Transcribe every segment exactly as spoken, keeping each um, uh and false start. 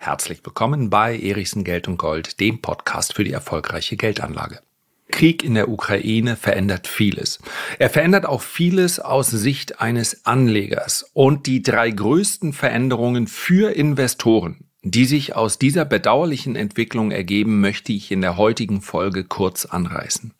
Herzlich willkommen bei Erichsen Geld und Gold, dem Podcast für die erfolgreiche Geldanlage. Krieg in der Ukraine verändert vieles. Er verändert auch vieles aus Sicht eines Anlegers. Und die drei größten Veränderungen für Investoren, die sich aus dieser bedauerlichen Entwicklung ergeben, möchte ich in der heutigen Folge kurz anreißen.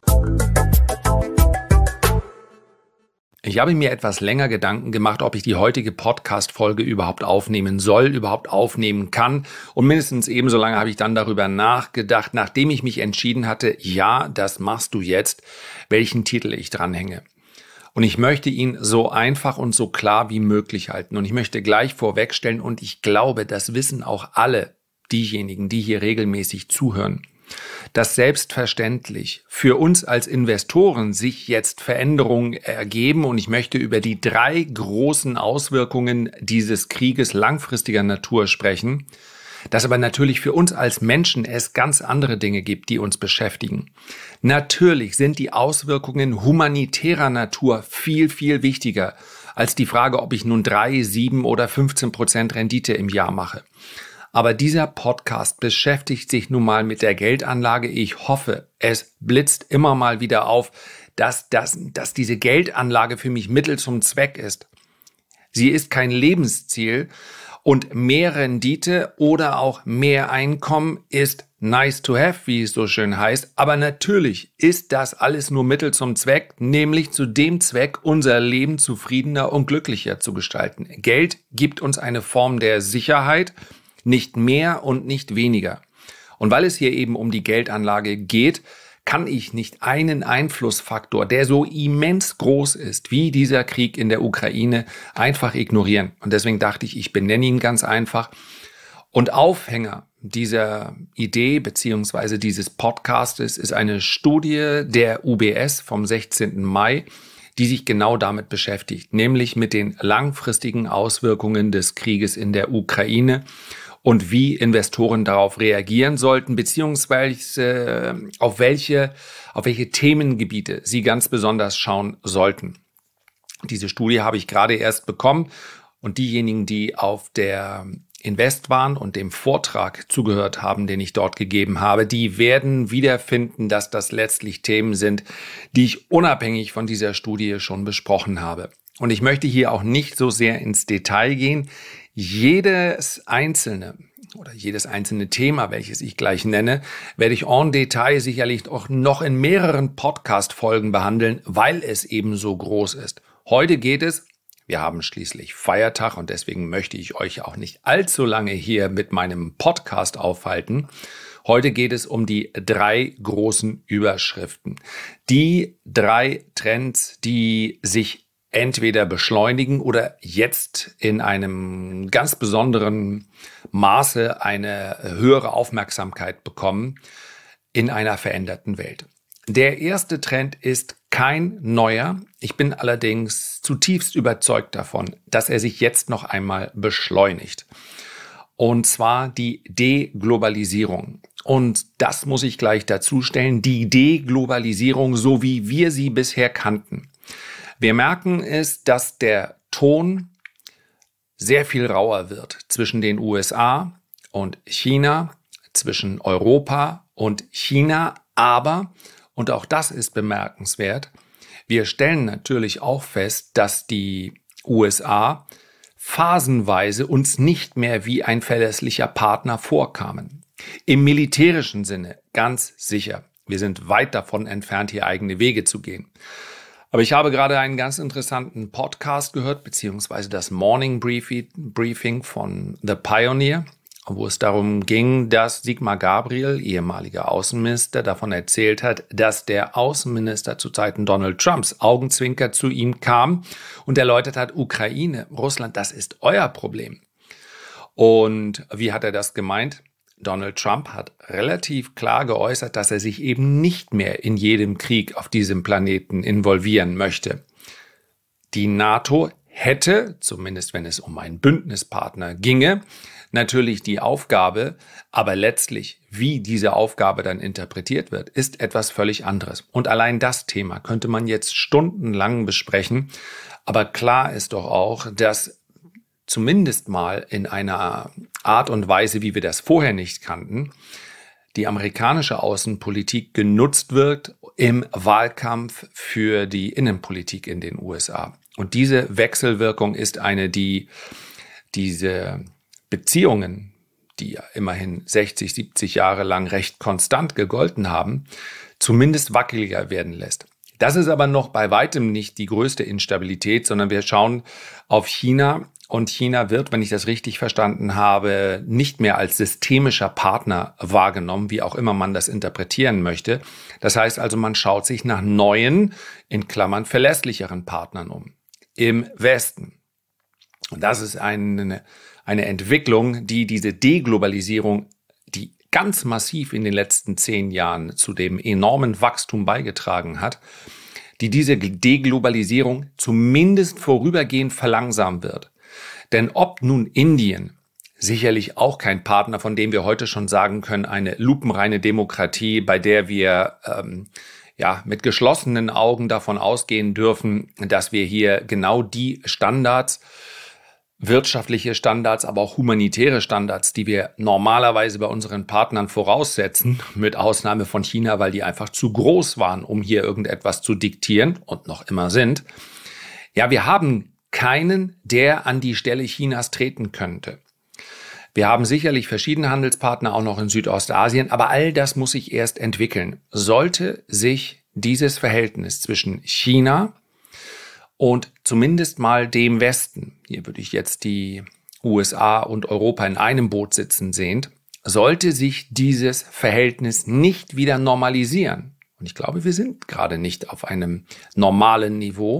Ich habe mir etwas länger Gedanken gemacht, ob ich die heutige Podcast-Folge überhaupt aufnehmen soll, überhaupt aufnehmen kann. Und mindestens ebenso lange habe ich dann darüber nachgedacht, nachdem ich mich entschieden hatte, ja, das machst du jetzt, welchen Titel ich dranhänge. Und ich möchte ihn so einfach und so klar wie möglich halten. Und ich möchte gleich vorwegstellen, und ich glaube, das wissen auch alle diejenigen, die hier regelmäßig zuhören, dass selbstverständlich für uns als Investoren sich jetzt Veränderungen ergeben, und ich möchte über die drei großen Auswirkungen dieses Krieges langfristiger Natur sprechen, dass aber natürlich für uns als Menschen es ganz andere Dinge gibt, die uns beschäftigen. Natürlich sind die Auswirkungen humanitärer Natur viel, viel wichtiger als die Frage, ob ich nun drei, sieben oder fünfzehn Prozent Rendite im Jahr mache. Aber dieser Podcast beschäftigt sich nun mal mit der Geldanlage. Ich hoffe, es blitzt immer mal wieder auf, dass, dass, dass diese Geldanlage für mich Mittel zum Zweck ist. Sie ist kein Lebensziel, und mehr Rendite oder auch mehr Einkommen ist nice to have, wie es so schön heißt. Aber natürlich ist das alles nur Mittel zum Zweck, nämlich zu dem Zweck, unser Leben zufriedener und glücklicher zu gestalten. Geld gibt uns eine Form der Sicherheit, nicht mehr und nicht weniger. Und weil es hier eben um die Geldanlage geht, kann ich nicht einen Einflussfaktor, der so immens groß ist wie dieser Krieg in der Ukraine, einfach ignorieren. Und deswegen dachte ich, ich benenne ihn ganz einfach. Und Aufhänger dieser Idee bzw. dieses Podcastes ist eine Studie der U B S vom sechzehnten Mai, die sich genau damit beschäftigt, nämlich mit den langfristigen Auswirkungen des Krieges in der Ukraine und wie Investoren darauf reagieren sollten, beziehungsweise auf welche, auf welche Themengebiete sie ganz besonders schauen sollten. Diese Studie habe ich gerade erst bekommen, und diejenigen, die auf der Invest waren und dem Vortrag zugehört haben, den ich dort gegeben habe, die werden wiederfinden, dass das letztlich Themen sind, die ich unabhängig von dieser Studie schon besprochen habe. Und ich möchte hier auch nicht so sehr ins Detail gehen. Jedes einzelne oder jedes einzelne Thema, welches ich gleich nenne, werde ich en Detail sicherlich auch noch in mehreren Podcast-Folgen behandeln, weil es eben so groß ist. Heute geht es, wir haben schließlich Feiertag, und deswegen möchte ich euch auch nicht allzu lange hier mit meinem Podcast aufhalten. Heute geht es um die drei großen Überschriften. Die drei Trends, die sich entweder beschleunigen oder jetzt in einem ganz besonderen Maße eine höhere Aufmerksamkeit bekommen in einer veränderten Welt. Der erste Trend ist kein neuer. Ich bin allerdings zutiefst überzeugt davon, dass er sich jetzt noch einmal beschleunigt. Und zwar die Deglobalisierung. Und das muss ich gleich dazu stellen, die Deglobalisierung, so wie wir sie bisher kannten. Wir merken es, dass der Ton sehr viel rauer wird zwischen den U S A und China, zwischen Europa und China. Aber, und auch das ist bemerkenswert, wir stellen natürlich auch fest, dass die U S A phasenweise uns nicht mehr wie ein verlässlicher Partner vorkamen. Im militärischen Sinne ganz sicher. Wir sind weit davon entfernt, hier eigene Wege zu gehen. Aber ich habe gerade einen ganz interessanten Podcast gehört, beziehungsweise das Morning Briefing von The Pioneer, wo es darum ging, dass Sigmar Gabriel, ehemaliger Außenminister, davon erzählt hat, dass der Außenminister zu Zeiten Donald Trumps augenzwinkert zu ihm kam und erläutert hat, Ukraine, Russland, das ist euer Problem. Und wie hat er das gemeint? Donald Trump hat relativ klar geäußert, dass er sich eben nicht mehr in jedem Krieg auf diesem Planeten involvieren möchte. Die NATO hätte, zumindest wenn es um einen Bündnispartner ginge, natürlich die Aufgabe, aber letztlich, wie diese Aufgabe dann interpretiert wird, ist etwas völlig anderes. Und allein das Thema könnte man jetzt stundenlang besprechen, aber klar ist doch auch, dass zumindest mal in einer Art und Weise, wie wir das vorher nicht kannten, die amerikanische Außenpolitik genutzt wird im Wahlkampf für die Innenpolitik in den U S A. Und diese Wechselwirkung ist eine, die diese Beziehungen, die ja immerhin sechzig, siebzig Jahre lang recht konstant gegolten haben, zumindest wackeliger werden lässt. Das ist aber noch bei weitem nicht die größte Instabilität, sondern wir schauen auf China. Und China wird, wenn ich das richtig verstanden habe, nicht mehr als systemischer Partner wahrgenommen, wie auch immer man das interpretieren möchte. Das heißt also, man schaut sich nach neuen, in Klammern verlässlicheren Partnern um, im Westen. Und das ist eine, eine Entwicklung, die diese Deglobalisierung, die ganz massiv in den letzten zehn Jahren zu dem enormen Wachstum beigetragen hat, die diese Deglobalisierung zumindest vorübergehend verlangsamen wird. Denn ob nun Indien, sicherlich auch kein Partner, von dem wir heute schon sagen können, eine lupenreine Demokratie, bei der wir ähm, ja mit geschlossenen Augen davon ausgehen dürfen, dass wir hier genau die Standards, wirtschaftliche Standards, aber auch humanitäre Standards, die wir normalerweise bei unseren Partnern voraussetzen, mit Ausnahme von China, weil die einfach zu groß waren, um hier irgendetwas zu diktieren und noch immer sind. Ja, wir haben keinen, der an die Stelle Chinas treten könnte. Wir haben sicherlich verschiedene Handelspartner auch noch in Südostasien, aber all das muss sich erst entwickeln. Sollte sich dieses Verhältnis zwischen China und zumindest mal dem Westen, hier würde ich jetzt die U S A und Europa in einem Boot sitzen sehend, sollte sich dieses Verhältnis nicht wieder normalisieren, und ich glaube, wir sind gerade nicht auf einem normalen Niveau,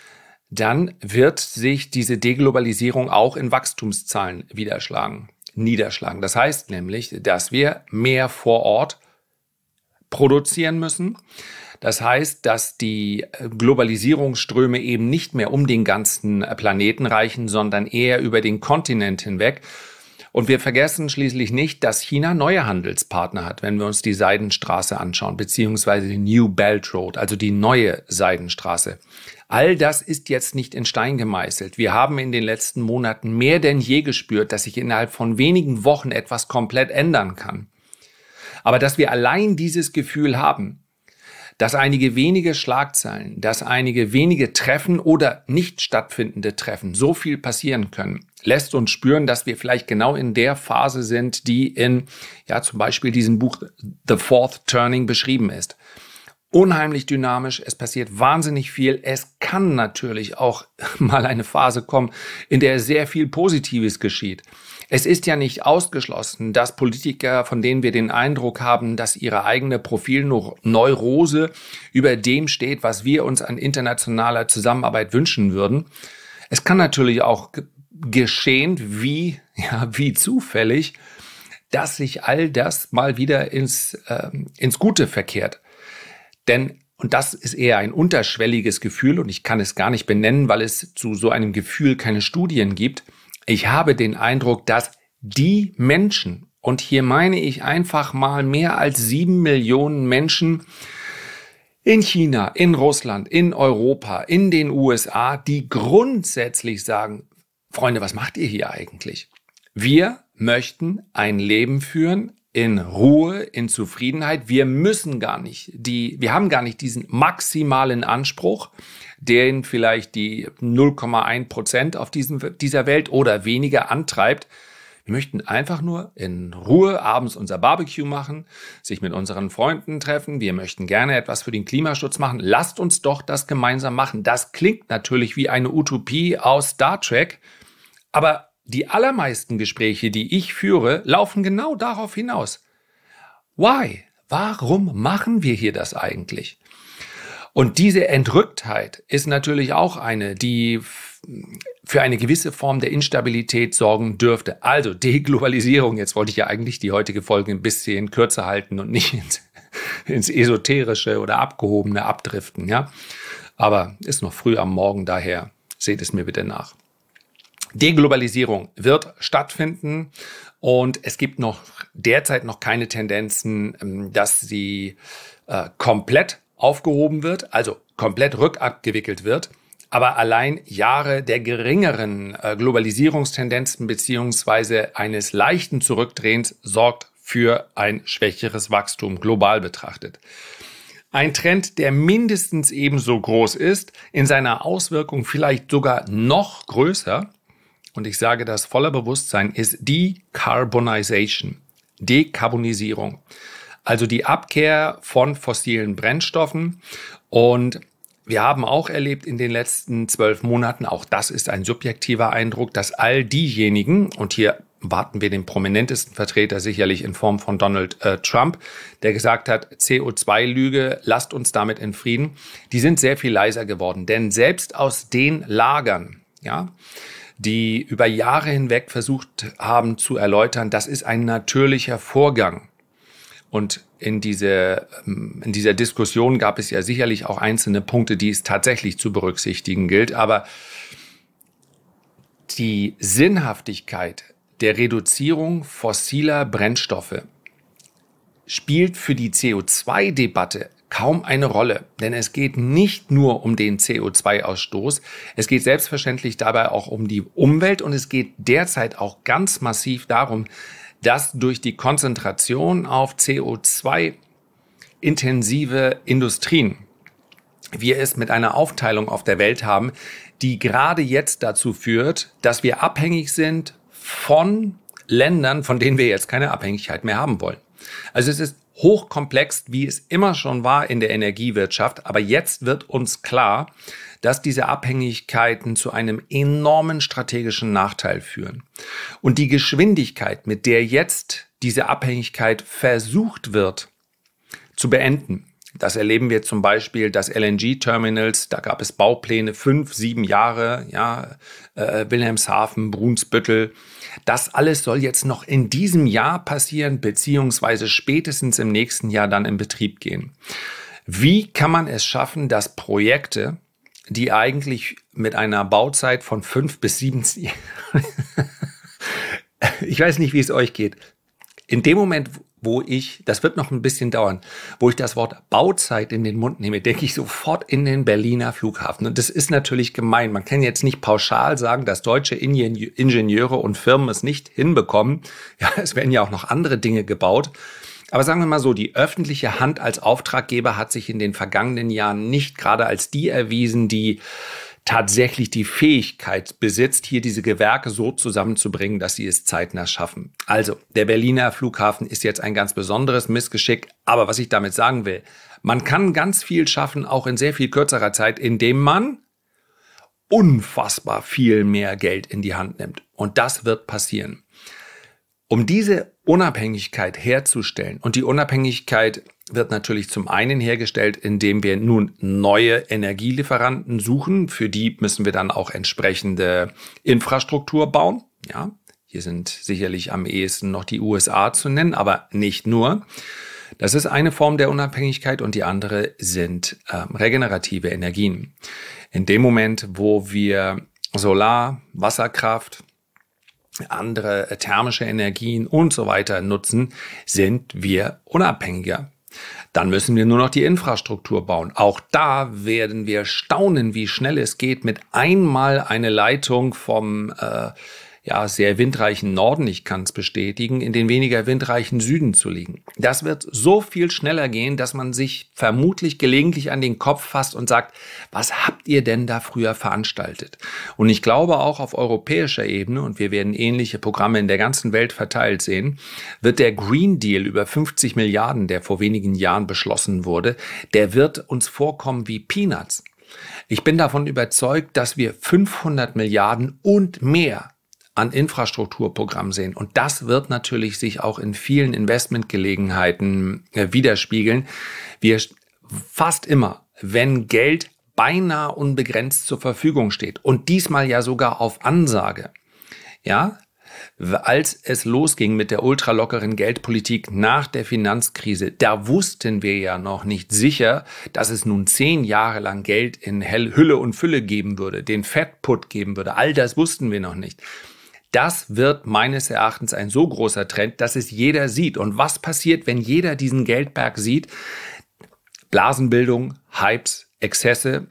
dann wird sich diese Deglobalisierung auch in Wachstumszahlen widerschlagen, niederschlagen. Das heißt nämlich, dass wir mehr vor Ort produzieren müssen. Das heißt, dass die Globalisierungsströme eben nicht mehr um den ganzen Planeten reichen, sondern eher über den Kontinent hinweg. Und wir vergessen schließlich nicht, dass China neue Handelspartner hat, wenn wir uns die Seidenstraße anschauen, beziehungsweise die New Belt Road, also die neue Seidenstraße. All das ist jetzt nicht in Stein gemeißelt. Wir haben in den letzten Monaten mehr denn je gespürt, dass sich innerhalb von wenigen Wochen etwas komplett ändern kann. Aber dass wir allein dieses Gefühl haben, dass einige wenige Schlagzeilen, dass einige wenige Treffen oder nicht stattfindende Treffen so viel passieren können, lässt uns spüren, dass wir vielleicht genau in der Phase sind, die in, ja, zum Beispiel diesem Buch The Fourth Turning beschrieben ist. Unheimlich dynamisch, es passiert wahnsinnig viel. Es kann natürlich auch mal eine Phase kommen, in der sehr viel Positives geschieht. Es ist ja nicht ausgeschlossen, dass Politiker, von denen wir den Eindruck haben, dass ihre eigene Profilneurose über dem steht, was wir uns an internationaler Zusammenarbeit wünschen würden. Es kann natürlich auch geschehen, wie, ja, wie zufällig, dass sich all das mal wieder ins, äh, ins Gute verkehrt. Denn, und das ist eher ein unterschwelliges Gefühl, und ich kann es gar nicht benennen, weil es zu so einem Gefühl keine Studien gibt. Ich habe den Eindruck, dass die Menschen, und hier meine ich einfach mal mehr als sieben Millionen Menschen in China, in Russland, in Europa, in den U S A, die grundsätzlich sagen, Freunde, was macht ihr hier eigentlich? Wir möchten ein Leben führen in Ruhe, in Zufriedenheit. Wir müssen gar nicht, die, wir haben gar nicht diesen maximalen Anspruch, den vielleicht die null Komma eins Prozent auf diesem, dieser Welt oder weniger antreibt. Wir möchten einfach nur in Ruhe abends unser Barbecue machen, sich mit unseren Freunden treffen. Wir möchten gerne etwas für den Klimaschutz machen. Lasst uns doch das gemeinsam machen. Das klingt natürlich wie eine Utopie aus Star Trek, aber die allermeisten Gespräche, die ich führe, laufen genau darauf hinaus. Why? Warum machen wir hier das eigentlich? Und diese Entrücktheit ist natürlich auch eine, die für eine gewisse Form der Instabilität sorgen dürfte. Also Deglobalisierung, jetzt wollte ich ja eigentlich die heutige Folge ein bisschen kürzer halten und nicht ins, ins Esoterische oder Abgehobene abdriften, ja. Aber ist noch früh am Morgen, daher seht es mir bitte nach. Deglobalisierung wird stattfinden und es gibt noch derzeit noch keine Tendenzen, dass sie äh, komplett aufgehoben wird, also komplett rückabgewickelt wird. Aber allein Jahre der geringeren äh, Globalisierungstendenzen beziehungsweise eines leichten Zurückdrehens sorgt für ein schwächeres Wachstum global betrachtet. Ein Trend, der mindestens ebenso groß ist, in seiner Auswirkung vielleicht sogar noch größer, und ich sage das voller Bewusstsein, ist Decarbonization, Dekarbonisierung, also die Abkehr von fossilen Brennstoffen. Und wir haben auch erlebt in den letzten zwölf Monaten, auch das ist ein subjektiver Eindruck, dass all diejenigen, und hier warten wir den prominentesten Vertreter sicherlich in Form von Donald äh, Trump, der gesagt hat, C O zwei Lüge, lasst uns damit in Frieden, die sind sehr viel leiser geworden. Denn selbst aus den Lagern, ja, die über Jahre hinweg versucht haben zu erläutern, das ist ein natürlicher Vorgang. Und in, diese, in dieser Diskussion gab es ja sicherlich auch einzelne Punkte, die es tatsächlich zu berücksichtigen gilt. Aber die Sinnhaftigkeit der Reduzierung fossiler Brennstoffe spielt für die C O zwei Debatte kaum eine Rolle. Denn es geht nicht nur um den C O zwei Ausstoß, es geht selbstverständlich dabei auch um die Umwelt und es geht derzeit auch ganz massiv darum, dass durch die Konzentration auf C O zwei intensive Industrien wir es mit einer Aufteilung auf der Welt haben, die gerade jetzt dazu führt, dass wir abhängig sind von Ländern, von denen wir jetzt keine Abhängigkeit mehr haben wollen. Also es ist hochkomplex, wie es immer schon war in der Energiewirtschaft, aber jetzt wird uns klar, dass diese Abhängigkeiten zu einem enormen strategischen Nachteil führen. Und die Geschwindigkeit, mit der jetzt diese Abhängigkeit versucht wird zu beenden, das erleben wir zum Beispiel, dass L N G-Terminals, da gab es Baupläne, fünf, sieben Jahre, ja, äh, Wilhelmshaven, Brunsbüttel. Das alles soll jetzt noch in diesem Jahr passieren, beziehungsweise spätestens im nächsten Jahr dann in Betrieb gehen. Wie kann man es schaffen, dass Projekte, die eigentlich mit einer Bauzeit von fünf bis sieben Jahren, ich weiß nicht, wie es euch geht, in dem Moment, wo ich, das wird noch ein bisschen dauern, wo ich das Wort Bauzeit in den Mund nehme, denke ich sofort in den Berliner Flughafen. Und das ist natürlich gemein. Man kann jetzt nicht pauschal sagen, dass deutsche Ingenieure und Firmen es nicht hinbekommen. Ja, es werden ja auch noch andere Dinge gebaut. Aber sagen wir mal so, die öffentliche Hand als Auftraggeber hat sich in den vergangenen Jahren nicht gerade als die erwiesen, die tatsächlich die Fähigkeit besitzt, hier diese Gewerke so zusammenzubringen, dass sie es zeitnah schaffen. Also, der Berliner Flughafen ist jetzt ein ganz besonderes Missgeschick. Aber was ich damit sagen will, man kann ganz viel schaffen, auch in sehr viel kürzerer Zeit, indem man unfassbar viel mehr Geld in die Hand nimmt. Und das wird passieren. Um diese Unabhängigkeit herzustellen, und die Unabhängigkeit wird natürlich zum einen hergestellt, indem wir nun neue Energielieferanten suchen. Für die müssen wir dann auch entsprechende Infrastruktur bauen. Ja, hier sind sicherlich am ehesten noch die U S A zu nennen, aber nicht nur. Das ist eine Form der Unabhängigkeit und die andere sind äh, regenerative Energien. In dem Moment, wo wir Solar, Wasserkraft, andere thermische Energien und so weiter nutzen, sind wir unabhängiger. Dann müssen wir nur noch die Infrastruktur bauen. Auch da werden wir staunen, wie schnell es geht, mit einmal eine Leitung vom äh, ja, sehr windreichen Norden, ich kann es bestätigen, in den weniger windreichen Süden zu liegen. Das wird so viel schneller gehen, dass man sich vermutlich gelegentlich an den Kopf fasst und sagt, was habt ihr denn da früher veranstaltet? Und ich glaube auch auf europäischer Ebene, und wir werden ähnliche Programme in der ganzen Welt verteilt sehen, wird der Green Deal über fünfzig Milliarden, der vor wenigen Jahren beschlossen wurde, der wird uns vorkommen wie Peanuts. Ich bin davon überzeugt, dass wir fünfhundert Milliarden und mehr an Infrastrukturprogrammen sehen. Und das wird natürlich sich auch in vielen Investmentgelegenheiten äh, widerspiegeln. Wir fast immer, wenn Geld beinahe unbegrenzt zur Verfügung steht und diesmal ja sogar auf Ansage, ja, als es losging mit der ultralockeren Geldpolitik nach der Finanzkrise, da wussten wir ja noch nicht sicher, dass es nun zehn Jahre lang Geld in Hülle und Fülle geben würde, den Fed-Put geben würde. All das wussten wir noch nicht. Das wird meines Erachtens ein so großer Trend, dass es jeder sieht. Und was passiert, wenn jeder diesen Geldberg sieht? Blasenbildung, Hypes, Exzesse,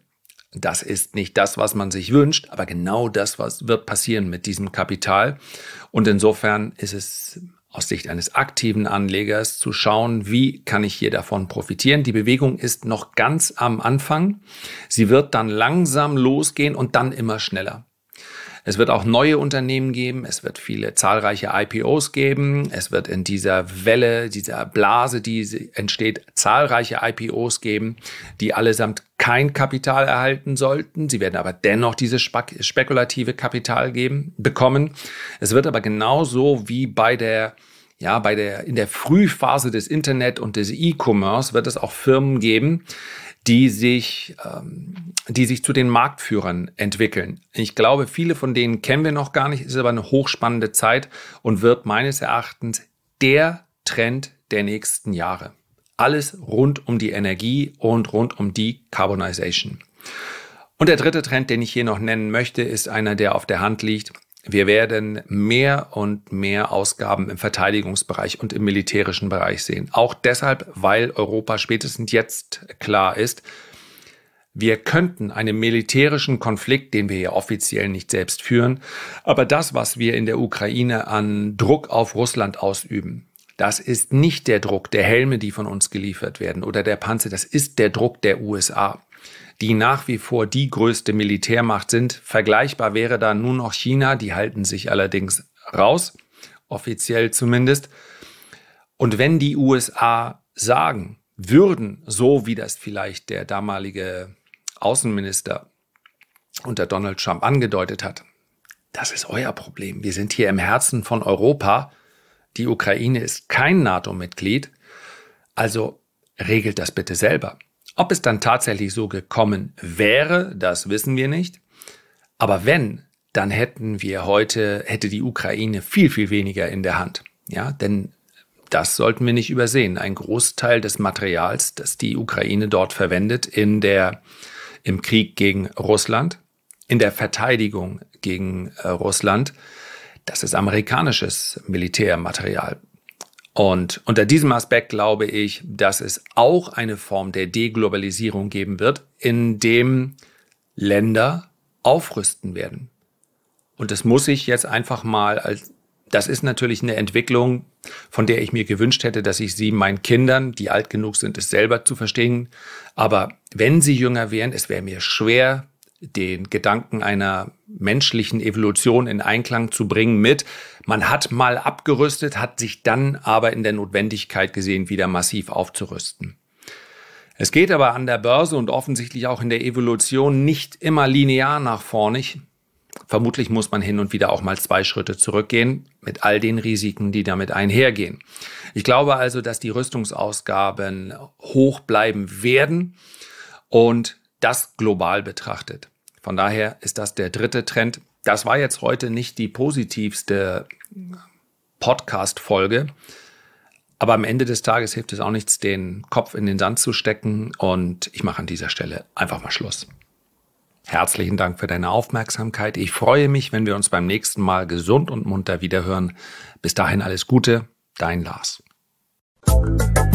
Das ist nicht das, was man sich wünscht, aber genau das, was wird passieren mit diesem Kapital. Und insofern ist es aus Sicht eines aktiven Anlegers zu schauen, wie kann ich hier davon profitieren. Die Bewegung ist noch ganz am Anfang. Sie wird dann langsam losgehen und dann immer schneller. Es wird auch neue Unternehmen geben, es wird viele zahlreiche I P Os geben, es wird in dieser Welle, dieser Blase, die entsteht, zahlreiche I P Os geben, die allesamt kein Kapital erhalten sollten. Sie werden aber dennoch dieses spekulative Kapital geben, bekommen. Es wird aber genauso wie bei der Ja, bei der, in der Frühphase des Internet und des E-Commerce wird es auch Firmen geben, die sich, ähm, die sich zu den Marktführern entwickeln. Ich glaube, viele von denen kennen wir noch gar nicht, ist aber eine hochspannende Zeit und wird meines Erachtens der Trend der nächsten Jahre. Alles rund um die Energie und rund um Decarbonization. Und der dritte Trend, den ich hier noch nennen möchte, ist einer, der auf der Hand liegt. Wir werden mehr und mehr Ausgaben im Verteidigungsbereich und im militärischen Bereich sehen. Auch deshalb, weil Europa spätestens jetzt klar ist, wir könnten einen militärischen Konflikt, den wir ja offiziell nicht selbst führen, aber das, was wir in der Ukraine an Druck auf Russland ausüben, das ist nicht der Druck der Helme, die von uns geliefert werden oder der Panzer, das ist der Druck der U S A, die nach wie vor die größte Militärmacht sind. Vergleichbar wäre da nur noch China, die halten sich allerdings raus, offiziell zumindest. Und wenn die U S A sagen würden, so wie das vielleicht der damalige Außenminister unter Donald Trump angedeutet hat, das ist euer Problem. Wir sind hier im Herzen von Europa. Die Ukraine ist kein NATO-Mitglied. Also regelt das bitte selber. Ob es dann tatsächlich so gekommen wäre, das wissen wir nicht. Aber wenn, dann hätten wir heute, hätte die Ukraine viel, viel weniger in der Hand. Ja, denn das sollten wir nicht übersehen. Ein Großteil des Materials, das die Ukraine dort verwendet in der, im Krieg gegen Russland, in der Verteidigung gegen äh, Russland, das ist amerikanisches Militärmaterial. Und unter diesem Aspekt glaube ich, dass es auch eine Form der Deglobalisierung geben wird, in dem Länder aufrüsten werden. Und das muss ich jetzt einfach mal als, das ist natürlich eine Entwicklung, von der ich mir gewünscht hätte, dass ich sie meinen Kindern, die alt genug sind, es selber zu verstehen. Aber wenn sie jünger wären, es wäre mir schwer, den Gedanken einer menschlichen Evolution in Einklang zu bringen mit, man hat mal abgerüstet, hat sich dann aber in der Notwendigkeit gesehen, wieder massiv aufzurüsten. Es geht aber an der Börse und offensichtlich auch in der Evolution nicht immer linear nach vorne. Vermutlich muss man hin und wieder auch mal zwei Schritte zurückgehen, mit all den Risiken, die damit einhergehen. Ich glaube also, dass die Rüstungsausgaben hoch bleiben werden und das global betrachtet. Von daher ist das der dritte Trend. Das war jetzt heute nicht die positivste Podcast-Folge, aber am Ende des Tages hilft es auch nichts, den Kopf in den Sand zu stecken und ich mache an dieser Stelle einfach mal Schluss. Herzlichen Dank für deine Aufmerksamkeit. Ich freue mich, wenn wir uns beim nächsten Mal gesund und munter wiederhören. Bis dahin alles Gute, dein Lars.